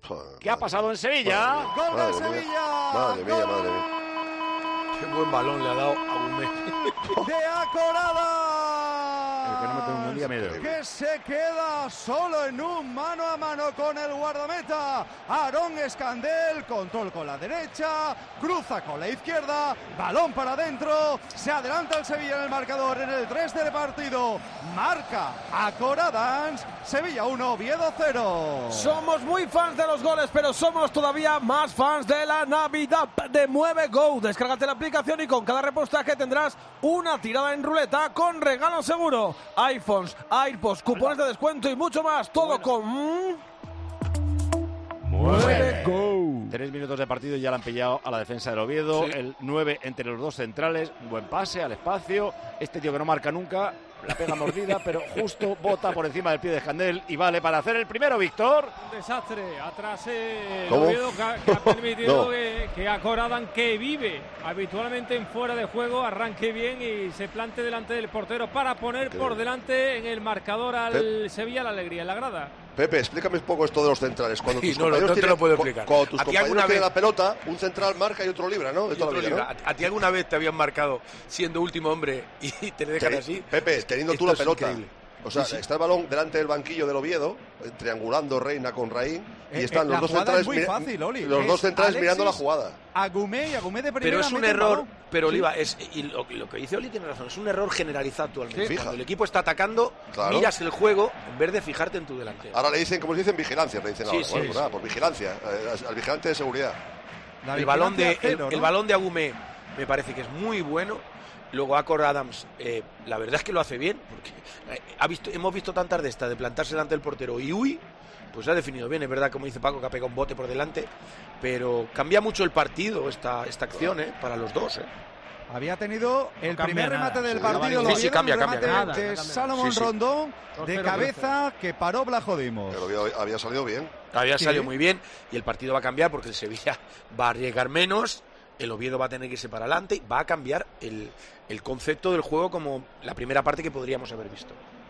¿Qué ha pasado en Sevilla? ¡Gol de Sevilla! Madre mía, madre mía. Qué buen balón le ha dado a Agumé. ¡De Acorada! El que no mete un día medio. Que se queda solo en un mano a mano con el guardameta. Aarón Escandel, control con la derecha, cruza con la izquierda, balón para adentro, se adelanta el Sevilla en el marcador en el 3 del partido. Marca Acoradans, Sevilla 1, Oviedo 0. Somos muy fans de los goles, pero somos todavía más fans de la Navidad de Mueve Go. Descárgate la aplicación y con cada repostaje tendrás una tirada en ruleta con regalo seguro. iPhones, AirPods, cupones de descuento y mucho más. Todo con Mueve Go. 3 minutos de partido y ya le han pillado a la defensa del Oviedo. Sí. El 9 entre los dos centrales. Un buen pase al espacio. Este tío que no marca nunca. La pega mordida, pero justo bota por encima del pie de Escandel y vale para hacer el primero, Víctor. Un desastre. Atrás el ¿Cómo? Oviedo que ha permitido No. que Acoradan, que vive habitualmente en fuera de juego, arranque bien y se plante delante del portero para poner por delante en el marcador al Sevilla la alegría en la grada. Pepe, explícame un poco esto de los centrales. Cuando tus Sí, no, compañeros no te lo tienen- puedo explicar. Cuando tus ¿A ti compañeros alguna tienen vez- la pelota, un central marca y otro libra, ¿no? De toda la vida, ¿no? ¿A ti alguna vez te habían marcado siendo último hombre y te dejan así? Pepe, teniendo tú Esto la es pelota. increíble. O sea, Sí, sí. está el balón delante del banquillo del Oviedo, triangulando Reina con Raín, y están la los dos jugada es centrales, muy fácil, Oli. los Es dos centrales Alexis, mirando la jugada. Agumé y Agumé de primera. Pero es un mete el error, balón. pero Sí. Oliva, y lo que dice Oli tiene razón, es un error generalizado actualmente. Sí. Cuando Fija. el equipo está atacando, Claro. miras el juego en vez de fijarte en tu delantero. Ahora le dicen, como le dicen, vigilancia, le dicen Sí, ahora. sí, Bueno, sí. pues nada, por vigilancia, al vigilante de seguridad. La El balón de vigilancia cero, el ¿no? balón de Agumé me parece que es muy bueno. Luego Acor Adams, la verdad es que lo hace bien, porque hemos visto tantas de estas de plantarse delante del portero y pues ha definido bien. Es verdad, como dice Paco, que ha pegado un bote por delante, pero cambia mucho el partido esta acción para los dos. Había tenido el cambia primer remate nada. del Sí, partido. sí, lo sí, vieron, cambia, un cambia, remate nada, de cambia. Salomón Sí, sí. Rondón de 2-0 cabeza que paró Blajodimos. Pero había salido bien. Había Sí. salido muy bien y el partido va a cambiar porque el Sevilla va a arriesgar menos, el Oviedo va a tener que irse para adelante, va a cambiar el concepto del juego como la primera parte que podríamos haber visto.